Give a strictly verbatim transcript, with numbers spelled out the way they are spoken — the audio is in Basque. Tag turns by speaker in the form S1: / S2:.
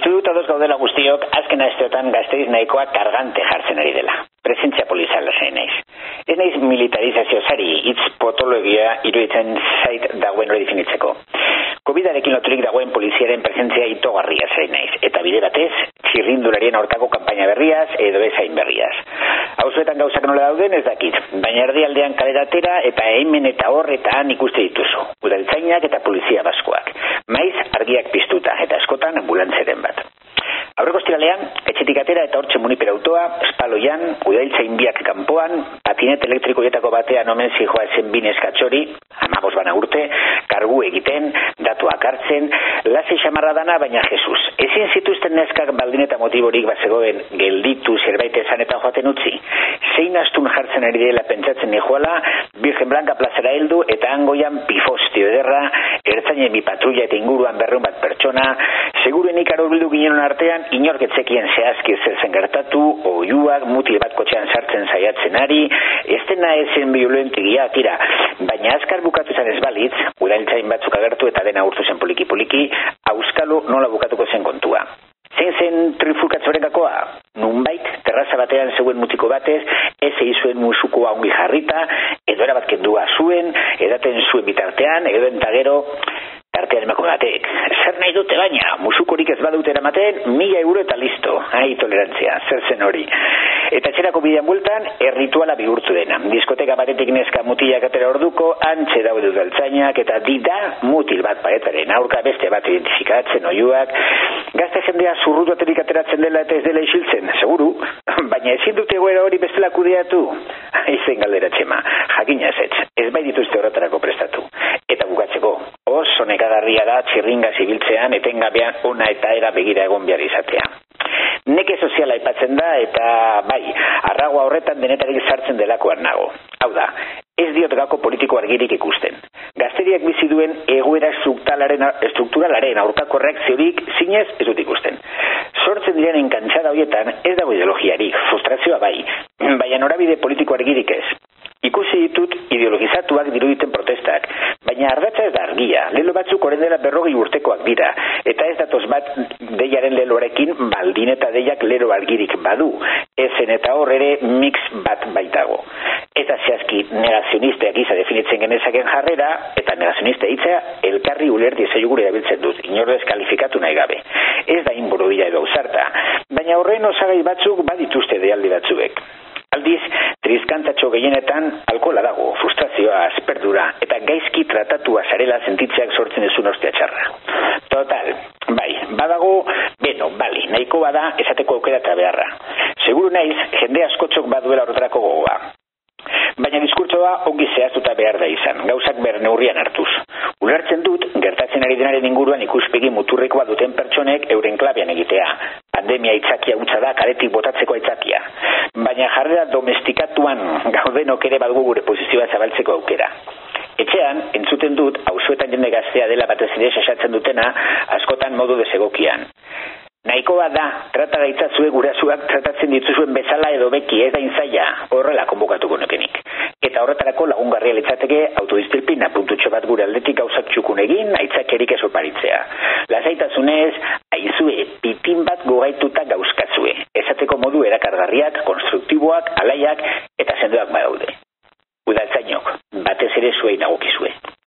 S1: Uste dut ados gaudela guztiok, azken asteotan Gasteiz nahikoa kargante jartzen ari dela. Presentzia polizala zain naiz. Ez naiz militarizazio zari, hitz potologia iruditzen zait dagoen hori definitzeko. Covidarekin loturik dagoen poliziaren presentzia itogarria zain naiz, eta bide batez, txirrindularien aurkako kanpaina berriaz edo ezain berriaz. Hauzuetan gauzak nola dauden ez dakit, baina erdialdean kaleratera eta hemen eta horretan ikuste dituzu. Udaltzainak eta polizia baskoak. Maiz argiak piztuta eta askotan ambulantzeren bat. Aurreko ostiralean, etxetik atera eta hortxe munipera autoa, espaloian, udaltzain biak kanpoan, patinet elektrikoietako batean omen zijoa zen bine eskatxori, amabos bana urte, kargu egiten, datuak hartzen, lasei xamarra dana, baina Jesus. Ezin zituzten neskak baldin eta motiborik bazegoen gelditu zerbait esan eta joaten utzi. Zein astun jartzen ari dela pentsatzen nijoala, Virgen Blanca plazera heldu eta hangoian pifostio ederra, ertzainen bi patrulla eta inguruan berreun bat pertsona, seguruenik arurbildu ginenon artean, inorketzekien zehazki zer gertatu, oiuak mutil bat kotxean sartzen saiatzen ari, ez dena ezen violentegia tira, baina azkar bukatu izan ez balitz, udaltzain batzuk agertu eta dena urtu zen poliki-poliki, auskalo nola bukatuko zen kontua. Zein zen trifulkatzoren gakoa? Nunbait, terraza batean zeuen mutiko batez, ez egizuen musukoa ongi jarrita, edo erabat kendua zuen, edaten zuen bitartean, edo entagero, tartean emakume batek. Zer nahi dute baina, musukorik ez badute eramaten, mila euro eta listo. Ai, tolerantzia, zer zen hori. Eta txerako bidean bueltan, errituala bihurtu dena. Diskoteka batetik neska mutilak atera orduko, antxe daude udaltzainak, eta dida mutil bat paretaren aurka beste bat identifikatzen oiuak. Gazte jendea zurrutu aterik ateratzen dela eta ez dela isiltzen, seguru, baina ezin dute goera hori bestela kudeatu. Aizen galdera txema, jakina ezetz, ez bai dituzte horretarako prestatu. Eta bukatzeko, oso nekagarria da txirringa zibiltzean etengabean ona eta era begira egon behar izatea. Neke soziala aipatzen da eta bai, arragoa horretan denetarik sartzen delakoan nago. Hau da, ez diot gako politiko argirik ikusten. Gazteriak bizi duen egoera strukturalaren aurkako reakziorik zinez ez dut ikusten. Sortzen diren enkantxada horietan ez dago ideologiarik, frustrazioa bai, baina norabide politiko argirik ez. Ikusi ditut ideologizatuak diruditen protestak, baina ardatza ez da argia, lelo batzuk orain dela berrogei urtekoak dira, eta ez datoz bat deiaren leloarekin baldin eta deiak lero argirik badu, ezen eta hor ere mix bat baitago. Eta zehazki negazionistak iza definitzen genezaken jarrera, eta negazionista hitza elkarri ulerti zeiugure erabiltzen dut, inordez kalifikatu nahi gabe. Ez da inburubila edo ausarta, baina horren osagai batzuk badituzte dealdi batzuek. Aldiz, trizkantatxo gehienetan alkohola dago, frustrazioa, aspertura eta gaizki tratatua zarela sentitzeak sortzen ezun ostea txarra. Total, bai, badago, beno, bali, nahiko bada esateko aukera eta beharra. Seguru naiz, jende askotxok baduela horretarako gogoa. Baina diskurtsoa ongi zehaztuta behar da izan, gauzak behar neurrian hartuz. Ulertzen dut, gertatzen ari denaren inguruan ikuspegi muturrekoa duten pertsonek euren klabean egitea. Pandemia aitzakia hutsa da, karetik botatzeko aitzakia. Baina jarrera domestikatuan gaudenok ere badugu gure posizioa zabaltzeko aukera. Etxean, entzuten dut, auzoetan jende gaztea dela batez ere sasatzen dutena, askotan modu desegokian. Nahikoa da, trata gaitzazue gurasuak tratatzen dituzuen bezala edo beki ez da inzaia, horrela konbokatuko nukenik. Eta horretarako lagungarria litzateke autodisziplina puntutxo bat gure aldetik gauzak txukun egin, aitzakerik ez oparitzea. Lasaitasunez, aizue, pitin bat gogaituta gauzkatzue. Esateko modu erakargarriak, konstruktiboak, alaiak eta sendoak badaude. Udaltzainok, batez ere zuei nagokizue.